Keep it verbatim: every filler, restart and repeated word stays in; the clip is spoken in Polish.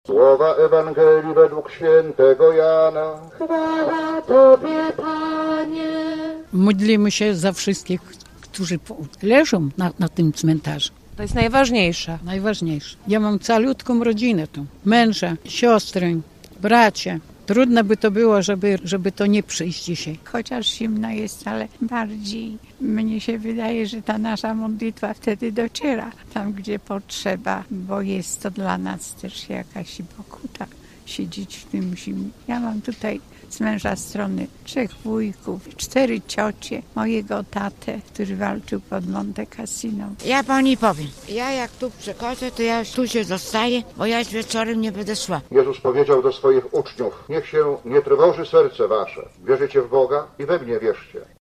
Słowa Ewangelii według świętego Jana. Chwała Tobie, Panie. Modlimy się za wszystkich, którzy leżą na, na tym cmentarzu. To jest najważniejsze. Najważniejsze. Ja mam calutką rodzinę tu. Męża, siostry, bracia. Trudno by to było, żeby, żeby to nie przyjść dzisiaj. Chociaż zimno jest, ale bardziej mnie się wydaje, że ta nasza modlitwa wtedy dociera tam, gdzie potrzeba, bo jest to dla nas też jakaś pokuta siedzieć w tym zimie. Ja mam tutaj z męża strony trzech wujków, cztery ciocie, mojego tatę, który walczył pod Monte Cassino. Ja pani powiem, ja jak tu przechodzę, to ja tu się zostaję, bo ja już wieczorem nie będę szła. Jezus powiedział do swoich uczniów: niech się nie trwoży serce wasze. Wierzycie w Boga i we mnie wierzcie.